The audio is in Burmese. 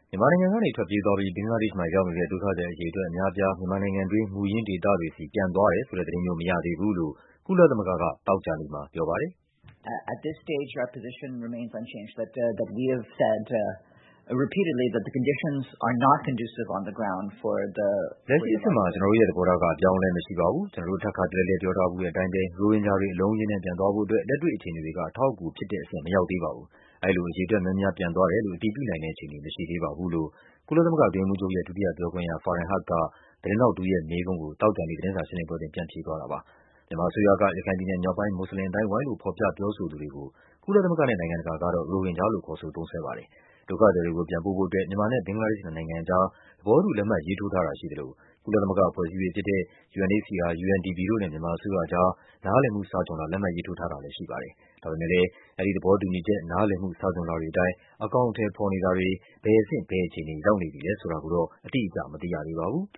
မြန်မာနိုင်ငံကနေထွက်ပြေးသွားပြီး ဘင်္ဂလားဒေ့ရှ်မှာရောက်နေတဲ့ ဒုက္ခသည်အရေအတွက်အများအပြား မြန်မာနိုင်ငံတွင်း မူရင်းဒေသတွေဆီ ပြန်သွားတယ်ဆိုတဲ့သတင်းမျိုး မရသေးဘူးလို့ ကုလသမဂ္ဂက သောကြာနေ့မှာပြောပါတယ်။ “လက်ရှိအဆင့်မှာ ကျနော်တို့ရဲ့သဘောထားက အပြောင်းအလဲမရှိပါဘူး။ ကျနော်တို့ ထပ်ခါတလဲလဲပြောထားဖူးတဲ့အတိုင်းပဲ ရိုဟင်ဂျာတွေ အလုံးအရင်းနဲ့ပြန်သွားဖို့အတွက် လက်တွေ့အခြေအနေတွေက အထောက်အကူဖြစ်တဲ့အဆင့် မရောက်သေးပါဘူး။ အဲဒီလို အရေအတွက်များများ ပြန်သွားတယ်လို့ အတည်ပြုနိုင်တဲ့အခြေအနေ မရှိသေးပါဘူး။” လို့ ကုလသမဂ္ဂအတွင်းရေးမှူးချုပ်ရဲ့ ဒုတိယပြောခွင့်ရ Farhan Haq က သတင်းထောက်တဦးရဲ့မေးခွန်းကို သောကြာနေ့ သတင်းစာရှင်းလင်းပွဲအတွင်း ပြန်ဖြေသွားတာပါ။ မြန်မာအစိုးရက ရခိုင်ပြည်နယ်မြောက်ပိုင်း မွတ်ဆလင်အသိုင်းအဝိုင်းလို့ ဖော်ပြပြောဆိုသူတွေကို ကုလသမဂ္ဂနဲ့ နိုင်ငံတကာကတော့ ရိုဟင်ဂျာလို့ ခေါ်ဆိုသုံးစွဲပါတယ်။ ဒုက္ခသည်တွေကိုပြန်ပို့ဖို့အတွက် မြန်မာနဲ့ ဘင်္ဂလားဒေ့ရှ်နှစ်နိုင်ငံကြား သဘောတူလက်မှတ်ရေးထိုးထားတာရှိသလို ကုလသမဂ္ဂအဖွဲ့အစည်းတွေဖြစ်တဲ့ UNHCR ၊ UNDP တို့နဲ့ မြန်မာအစိုးရကြား နားလည်မှုစာချွန်လွှာ လက်မှတ်ရေးထိုးထားတာလည်းရှိပါတယ်။ ဒါပေမဲ့လည်း အဲဒီသဘောတူညီချက် နားလည်မှုစာချွန်လွှာတွေအတိုင်း အကောင်အထည်ဖော်နေတာတွေ ဘယ်အဆင့် ဘယ်အခြေအနေ ရောက်နေပြီလဲဆိုတာကိုတော့ အတိအကျ မသိရသေးပါဘူး။